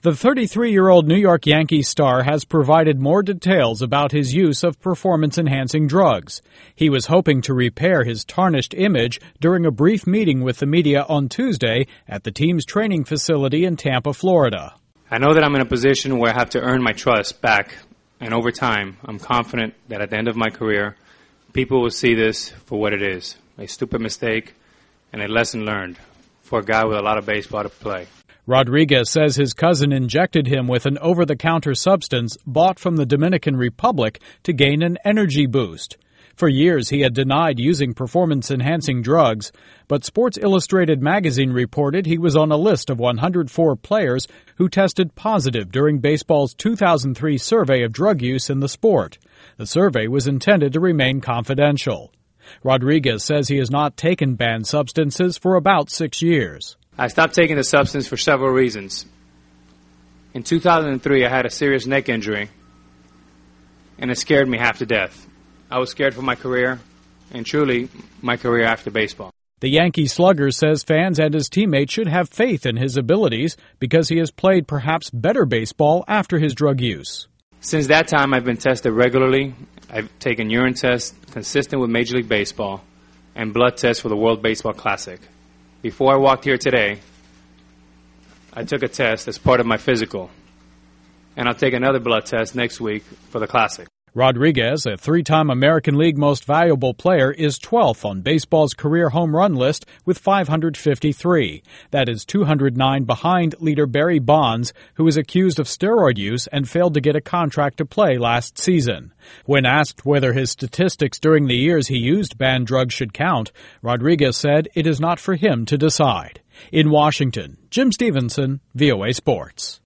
The 33-year-old New York Yankees star has provided more details about his use of performance-enhancing drugs. He was hoping to repair his tarnished image during a brief meeting with the media on Tuesday at the team's training facility in Tampa, Florida. I know that I'm in a position where I have to earn my trust back, and over time, I'm confident that at the end of my career, people will see this for what it is, a stupid mistake and a lesson learned for a guy with a lot of baseball to play. Rodriguez says his cousin injected him with an over-the-counter substance bought from the Dominican Republic to gain an energy boost. For years, he had denied using performance-enhancing drugs, but Sports Illustrated magazine reported he was on a list of 104 players who tested positive during baseball's 2003 survey of drug use in the sport. The survey was intended to remain confidential. Rodriguez says he has not taken banned substances for about 6 years. I stopped taking the substance for several reasons. In 2003, I had a serious neck injury, and it scared me half to death. I was scared for my career, and truly, my career after baseball. The Yankee slugger says fans and his teammates should have faith in his abilities because he has played perhaps better baseball after his drug use. Since that time, I've been tested regularly. I've taken urine tests consistent with Major League Baseball and blood tests for the World Baseball Classic. Before I walked here today, I took a test as part of my physical, and I'll take another blood test next week for the Classic. Rodriguez, a three-time American League Most Valuable Player, is 12th on baseball's career home run list with 553. That is 209 behind leader Barry Bonds, who was accused of steroid use and failed to get a contract to play last season. When asked whether his statistics during the years he used banned drugs should count, Rodriguez said it is not for him to decide. In Washington, Jim Stevenson, VOA Sports.